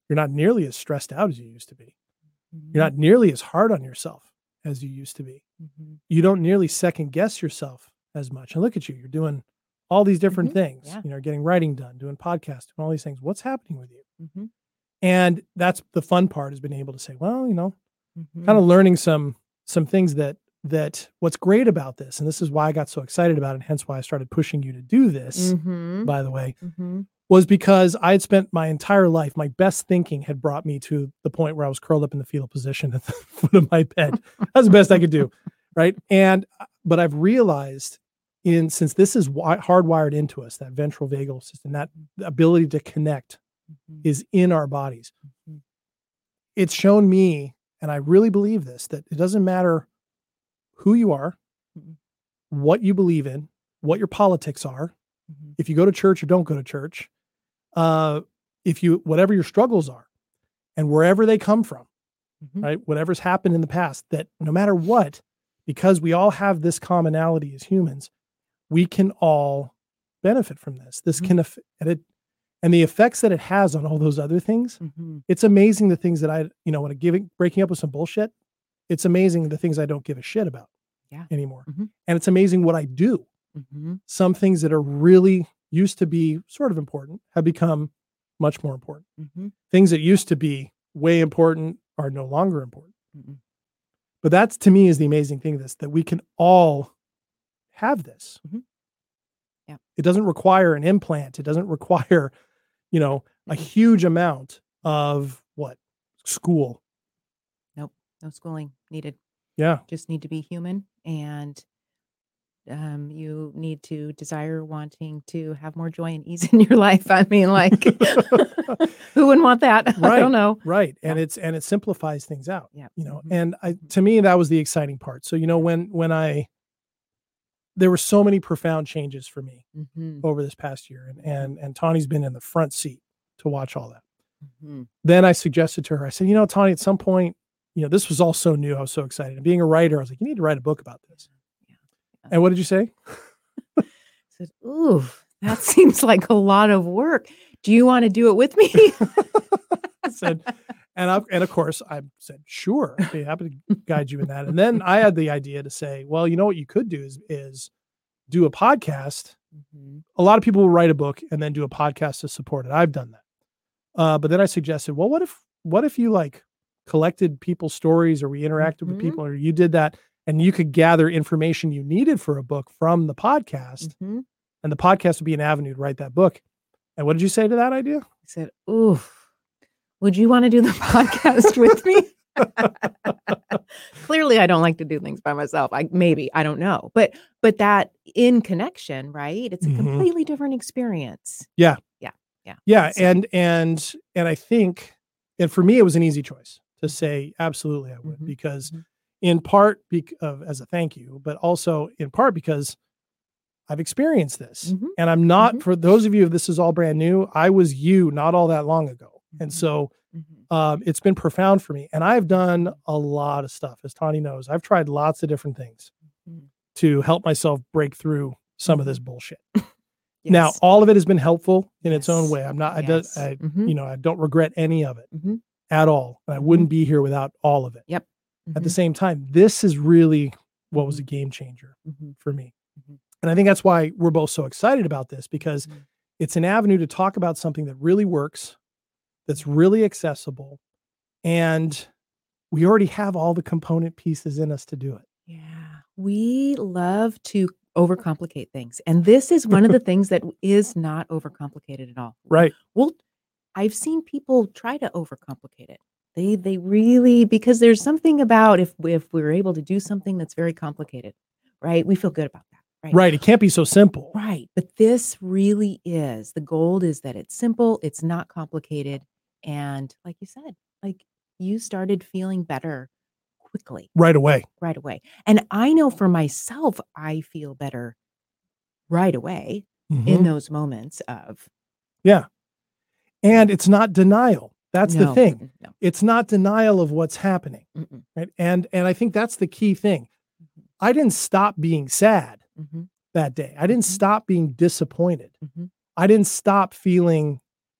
B: You're not nearly as stressed out as you used to be.
G: Mhm.
B: You're not nearly as hard on yourself as you used to be.
G: Mhm.
B: You don't nearly second guess yourself as much. And look at you, you're doing all these different
G: Mhm.
B: things,
G: Yeah.
B: you know, getting writing done, doing podcasts, doing all these things. What's happening with you?
G: Mhm.
B: And that's the fun part, has been able to say, well, you know,
G: Mhm.
B: kind of learning some some things that that what's great about this, and this is why I got so excited about it, and hence why I started pushing you to do this,
G: Mhm.
B: by the way,
G: Mhm.
B: was because I had spent my entire life, my best thinking had brought me to the point where I was curled up in the fetal position at the foot of my bed. That's the best I could do, right? And uh, but I've realized, in since this is wi- hardwired into us, that ventral vagal system, that ability to connect
G: Mhm.
B: is in our bodies.
G: Mhm.
B: It's shown me, and I really believe this, that it doesn't matter who you are,
G: Mhm.
B: what you believe in, what your politics are,
G: Mhm.
B: if you go to church or don't go to church, uh, if you, whatever your struggles are, and wherever they come from,
G: Mhm.
B: right? Whatever's happened in the past, that no matter what, because we all have this commonality as humans, we can all benefit from this. This
G: Mhm.
B: can, aff- and it, and the effects that it has on all those other things,
G: Mhm.
B: it's amazing the things that I, you know, when I giving, breaking up with some bullshit, it's amazing the things I don't give a shit about
G: Yeah.
B: anymore.
G: Mhm.
B: And it's amazing what I do.
G: Mhm.
B: Some things that are really used to be sort of important have become much more important.
G: Mhm.
B: Things that used to be way important are no longer important.
G: Mhm.
B: But that's, to me, is the amazing thing, this, that we can all have this.
G: Mhm. Yeah.
B: It doesn't require an implant. It doesn't require, you know, a
G: Mhm.
B: huge amount of what? School.
G: Nope. No schooling needed.
B: Yeah.
G: Just need to be human, and um, you need to desire wanting to have more joy and ease in your life. I mean, like, who wouldn't want that? I
B: Right.
G: don't know.
B: Right. And
G: Yeah.
B: it's, and it simplifies things out,
G: Yeah.
B: you know,
G: Mhm.
B: and I,
G: Mhm.
B: to me, that was the exciting part. So, you know, when, when I, there were so many profound changes for me
G: Mhm.
B: over this past year, and, and, and Tawny's been in the front seat to watch all that.
G: Mhm.
B: Then I suggested to her, I said, you know, Tawny, at some point, you know, this was all so new. I was so excited. And being a writer, I was like, you need to write a book about this.
G: Yeah. Yeah.
B: And what did you say?
G: I said, "Ooh, that seems like a lot of work. Do you want to do it with me?"
B: I said, and I, and of course I said, sure, I'd be happy to guide you in that. And then I had the idea to say, well, you know what you could do is, is do a podcast.
G: Mhm.
B: A lot of people will write a book and then do a podcast to support it. I've done that. Uh, but then I suggested, well, what if, what if you like collected people's stories, or we interacted with
G: Mhm.
B: people, or you did that, and you could gather information you needed for a book from the podcast,
G: Mhm.
B: and the podcast would be an avenue to write that book. And what did you say to that idea?
G: I said, "Ooh, would you want to do the podcast with me?" Clearly, I don't like to do things by myself. I maybe I don't know, but but that in connection, right? It's a
B: Mhm.
G: completely different experience.
B: Yeah.
G: Yeah, yeah,
B: Yeah.
G: So-
B: And, and, and I think, and for me, it was an easy choice to
G: Mhm.
B: say, absolutely, I would,
G: Mhm.
B: because
G: Mhm.
B: in part bec- of, as a thank you, but also in part because I've experienced this,
G: Mhm.
B: and I'm not,
G: Mhm.
B: for those of you, if this is all brand new, I was you not all that long ago. And
G: Mhm.
B: so,
G: Mhm.
B: um, it's been profound for me, and I've done a lot of stuff, as Tawny knows. I've tried lots of different things
G: Mhm.
B: to help myself break through some of this
G: Mhm.
B: bullshit. Now,
G: Yes.
B: all of it has been helpful in its own
G: Yes.
B: way. I'm not, I,
G: Yes.
B: do, I,
G: Mhm.
B: you know, I don't regret any of it
G: Mhm.
B: at all. And I
G: Mhm.
B: wouldn't be here without all of it.
G: Yep.
B: At the
G: Mhm.
B: same time, this is really what was a
G: Mhm.
B: game changer
G: Mhm.
B: for me.
G: Mhm.
B: And I think that's why we're both so excited about this, because
G: Mhm.
B: it's an avenue to talk about something that really works, that's really accessible, and we already have all the component pieces in us to do it.
G: Yeah, we love to overcomplicate things, and this is one of the things that is not overcomplicated at all.
B: Right.
G: Well, I've seen people try to overcomplicate it. They they really, because there's something about if if we're able to do something that's very complicated, right? We feel good about that, right?
B: Right. It can't be so simple.
G: Right. But this really is. The gold is that it's simple, it's not complicated, and like you said, like you started feeling better quickly,
B: Right away.
G: right away. And I know for myself, I feel better right away in
B: Mhm.
G: those moments of
B: Yeah. And it's not denial. That's the
G: no,
B: thing.
G: mm-mm, no.
B: It's not denial of what's happening.
G: Mm-mm,
B: Right. And, and I think that's the key thing.
G: mhm,
B: I didn't stop being sad
G: mhm,
B: that day. I didn't
G: Mhm.
B: stop being disappointed.
G: mhm,
B: I didn't stop feeling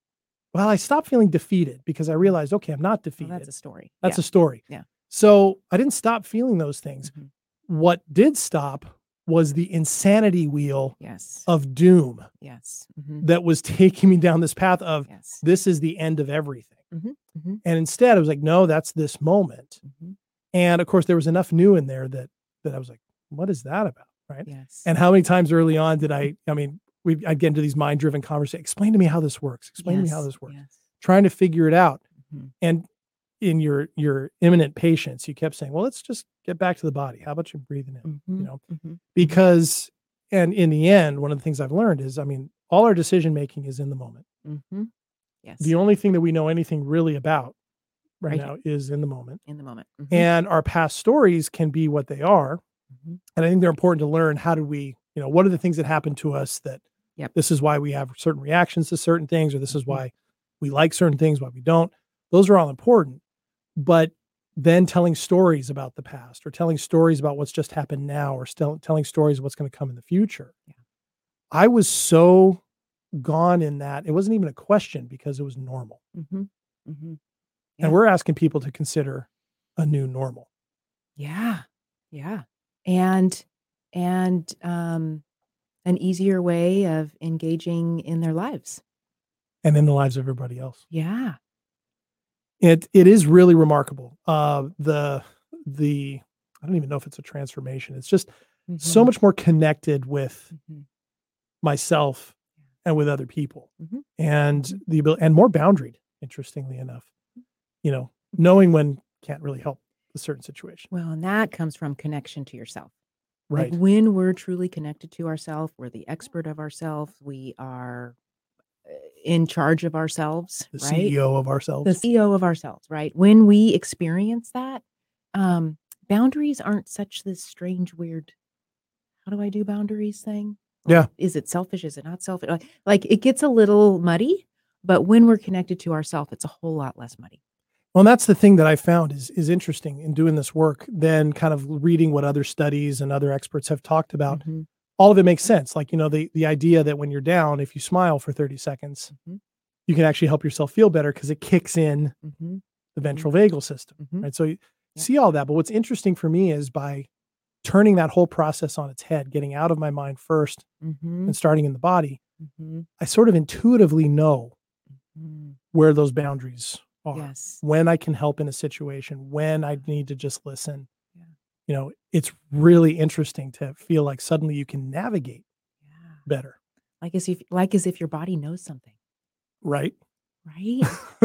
B: well, I stopped feeling defeated because I realized, okay, I'm not
G: Well,
B: defeated.
G: that's a story.
B: That's
G: Yeah.
B: a story.
G: Yeah.
B: So I didn't stop feeling those things.
G: Mhm.
B: What did stop was the insanity wheel
G: Yes.
B: of doom
G: Yes. Mhm.
B: that was taking me down this path of
G: Yes.
B: this is the end of everything.
G: Mhm. Mhm.
B: And instead I was like, no, that's this moment.
G: Mhm.
B: And of course there was enough new in there that, that I was like, what is that about? Right.
G: Yes.
B: And how many times early on did I, I mean, we I'd get into these mind driven conversations. Explain to me how this works. Explain to me how
G: Yes.
B: this works.
G: Yes.
B: Trying to figure it out.
G: Mhm.
B: And in your, your imminent patience, you kept saying, well, let's just get back to the body. How about you breathing in, you
G: Mhm.
B: know,
G: Mhm.
B: because, and in the end, one of the things I've learned is, I mean, all our decision making is in the moment.
G: Mhm. Yes.
B: The only thing that we know anything really about right,
G: Right
B: now is in the moment.
G: in the moment. Mhm.
B: And our past stories can be what they are.
G: Mhm.
B: And I think they're important to learn. How do we, you know, what are the things that happen to us that
G: Yep.
B: this is why we have certain reactions to certain things, or this is
G: Mhm.
B: why we like certain things, why we don't. Those are all important. But then telling stories about the past, or telling stories about what's just happened now, or still telling stories of what's going to come in the future.
G: Yeah.
B: I was so gone in that it wasn't even a question because it was normal.
G: Mhm. Mhm. Yeah.
B: And we're asking people to consider a new normal.
G: Yeah. Yeah. And and um an easier way of engaging in their lives.
B: And in the lives of everybody else.
G: Yeah.
B: It it is really remarkable. Uh, the the I don't even know if it's a transformation. It's just so
G: Mhm.
B: much more connected with
G: Mhm.
B: myself and with other people,
G: Mhm.
B: and
G: Mhm.
B: the ability and more boundaried. Interestingly enough, you know, knowing when can't really help a certain situation.
G: Well, and that comes from connection to yourself.
B: Right.
G: Like when we're truly connected to ourselves, we're the expert of ourselves. We are uh, in charge of ourselves,
B: The
G: right?
B: C E O of
G: The
B: ourselves.
G: C E O of ourselves, right? When we experience that, um, boundaries aren't such this strange, weird, how do I do boundaries thing?
B: Yeah.
G: Like, is it selfish? Is it not selfish? Like, like it gets a little muddy, but when we're connected to ourselves, it's a whole lot less muddy.
B: Well, and that's the thing that I found is is interesting in doing this work, then kind of reading what other studies and other experts have talked about.
G: Mhm.
B: All of it makes sense. Like, you know, the the idea that when you're down, if you smile for thirty seconds,
G: Mhm.
B: you can actually help yourself feel better because it kicks in
G: Mhm.
B: the ventral vagal system,
G: Mhm.
B: right? So you
G: Yeah.
B: see all that. But what's interesting for me is by turning that whole process on its head, getting out of my mind first
G: Mhm.
B: and starting in the body,
G: Mhm.
B: I sort of intuitively know
G: Mhm.
B: where those boundaries are,
G: Yes.
B: when I can help in a situation, when I need to just listen.
G: Yeah.
B: You know, it's really interesting to feel like suddenly you can navigate
G: Yeah.
B: better,
G: Like as if like as if your body knows something,
B: right?
G: right?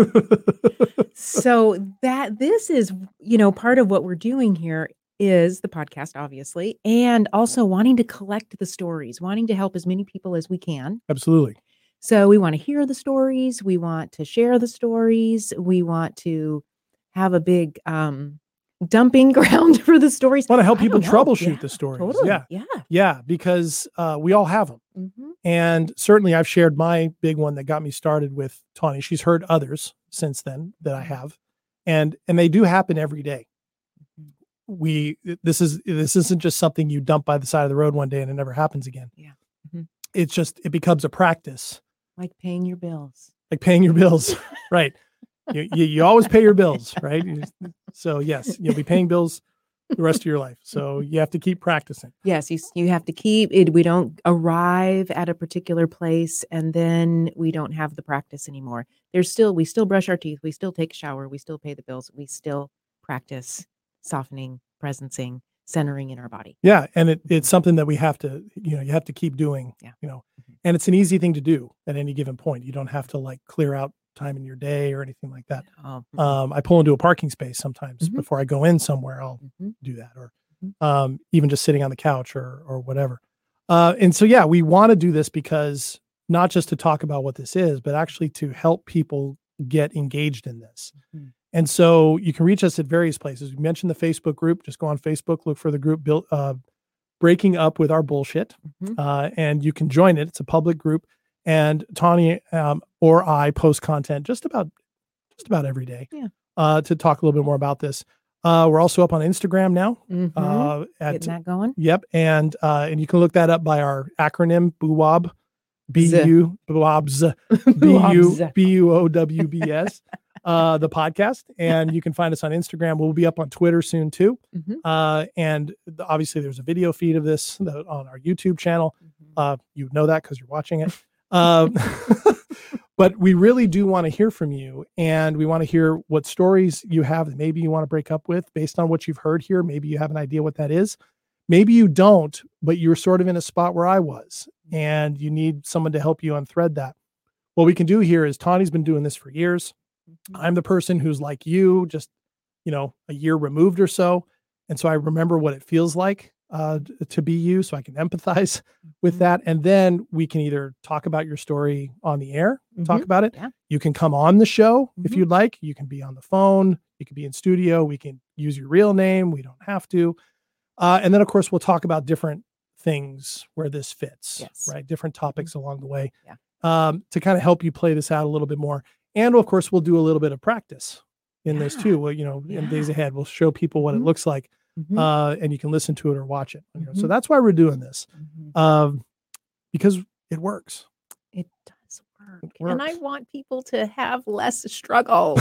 G: So that this is, you know, part of what we're doing here is the podcast, obviously, and also wanting to collect the stories, wanting to help as many people as we can.
B: Absolutely.
G: So we want to hear the stories, we want to share the stories, we want to have a big um dumping ground for the stories.
B: Want to help
G: I don't
B: people
G: know.
B: troubleshoot
G: Yeah,
B: the stories.
G: Totally.
B: Yeah.
G: Yeah.
B: Yeah. Because uh, we all have them.
G: Mhm.
B: And certainly I've shared my big one that got me started with Tawny. She's heard others since then that I
G: Mhm.
B: have. And and they do happen every day.
G: Mhm.
B: We this is this isn't just something you dump by the side of the road one day and it never happens again.
G: Yeah. Mhm.
B: It's just it becomes a practice,
G: Like paying your bills.
B: like paying your bills. Right. You, you you always pay your bills, right? You just- So yes, you'll be paying bills the rest of your life. So you have to keep practicing.
G: Yes, you s you have to keep it. We don't arrive at a particular place and then we don't have the practice anymore. There's still we still brush our teeth, we still take a shower, we still pay the bills, we still practice softening, presencing, centering in our body.
B: Yeah, and it it's something that we have to, you know, you have to keep doing,
G: Yeah.
B: you know.
G: Mhm.
B: And it's an easy thing to do at any given point. You don't have to like clear out time in your day or anything like that.
G: Oh, mhm,
B: Um, I pull into a parking space sometimes
G: Mhm.
B: before I go in somewhere. I'll
G: mhm,
B: do that, or
G: Mhm.
B: um, even just sitting on the couch or or whatever. Uh, and so yeah, we want to do this because not just to talk about what this is, but actually to help people get engaged in this.
G: mhm.
B: And so you can reach us at various places. We mentioned the Facebook group. Just go on Facebook, look for the group built uh, Breaking Up with Our Bullshit,
G: Mhm.
B: uh, and you can join it. It's a public group, and Tawny um, or I post content just about just about every day
G: Yeah.
B: uh, to talk a little bit more about this. Uh, we're also up on Instagram now.
G: Mhm.
B: Uh, at
G: Getting that going?
B: yep, and uh, and you can look that up by our acronym B U W A B, B U Bobs B U B U O W B S uh the podcast, and you can find us on Instagram. We'll be up on Twitter soon too.
G: Mhm.
B: Uh and the, obviously there's a video feed of this the, on our YouTube channel. Uh you know that because you're watching it. Um but we really do want to hear from you, and we want to hear what stories you have that maybe you want to break up with based on what you've heard here. Maybe you have an idea what that is. Maybe you don't, but you're sort of in a spot where I was, and you need someone to help you unthread that. What we can do here is Tawny's been doing this for years. I'm the person who's like you, just, you know, a year removed or so. And so I remember what it feels like uh, to be you, so I can empathize with that. And then we can either talk about your story on the air, talk
G: Mhm.
B: about it.
G: Yeah.
B: You can come on the show if
G: Mhm.
B: you'd like. You can be on the phone. You can be in studio. We can use your real name. We don't have to. Uh, and then, of course, we'll talk about different things where this fits,
G: Yes.
B: right? Different topics along the way
G: Yeah.
B: um, to kind of help you play this out a little bit more. And of course, we'll do a little bit of practice in this
G: Yeah.
B: too. Well, you know, in days
G: Yeah.
B: ahead, we'll show people what
G: Mhm.
B: it looks like,
G: Mhm.
B: uh, and you can listen to it or watch it. You know, so
G: Mhm.
B: that's why we're doing this,
G: Mhm.
B: um, because it works.
G: It does work.
B: It
G: And I
B: works.
G: want people to have less struggle.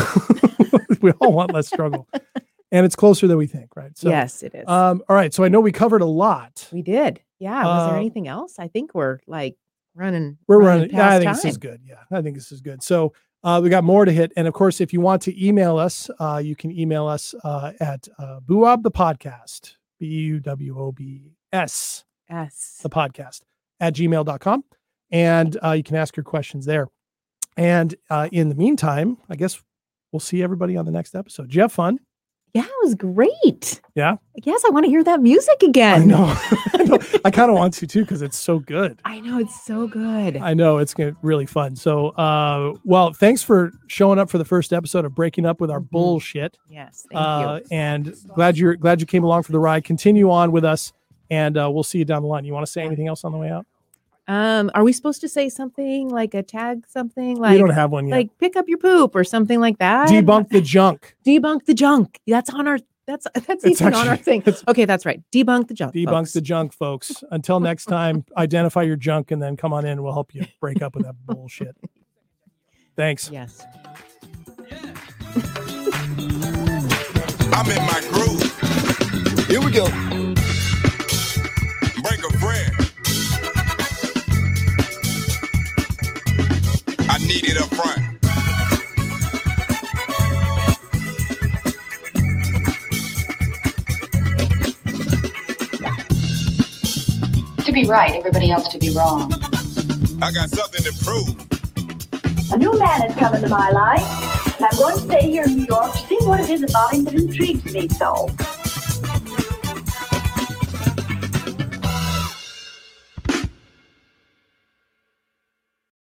B: We all want less struggle, and it's closer than we think, right? So,
G: Yes, it is.
B: um, all right. So I know we covered a lot.
G: we did. Yeah. Was there
B: uh,
G: anything else? I think we're like running.
B: We're running. Yeah, I
G: past
B: think this is
G: time.
B: good. Yeah, I think this is good. So uh, we got more to hit. And of course, if you want to email us, uh, you can email us uh, at uh, Buwob the podcast, B U W O B S,
G: Yes.
B: the podcast at gmail dot com. And uh, you can ask your questions there. And uh, in the meantime, I guess we'll see everybody on the next episode. Did you have fun?
G: Yeah, it was great.
B: Yeah?
G: Yes, I want to hear that music again.
B: I know. I, know. I kind of want to too, because it's so good.
G: I know it's so good.
B: I know it's gonna really fun. So, uh, well, thanks for showing up for the first episode of Breaking Up with Our
G: Mhm.
B: Bullshit.
G: Yes, thank
B: Uh,
G: you.
B: and glad you're glad you came along for the ride. Continue on with us, and uh, we'll see you down the line. You want to say anything else on the way out?
G: Um, are we supposed to say something like a tag something like
B: we don't have one yet.
G: like pick up your poop or something like that?
B: Debunk the junk.
G: Debunk the junk. That's on our that's that's
B: It's
G: even on our
B: actually-
G: thing.
B: it's-
G: Okay, that's right. Debunk the junk.
B: Debunk
G: folks.
B: the junk, folks. Until next time, identify your junk and then come on in. And we'll help you break up with that bullshit. Thanks.
G: Yes.
A: I'm in my groove. Here we go. Break a friend. I need it up front.
E: To be right, everybody else to be wrong.
A: I got something to prove.
F: A new man has come into my life, and I'm going to stay here in New York to see what it is about him that intrigues me so.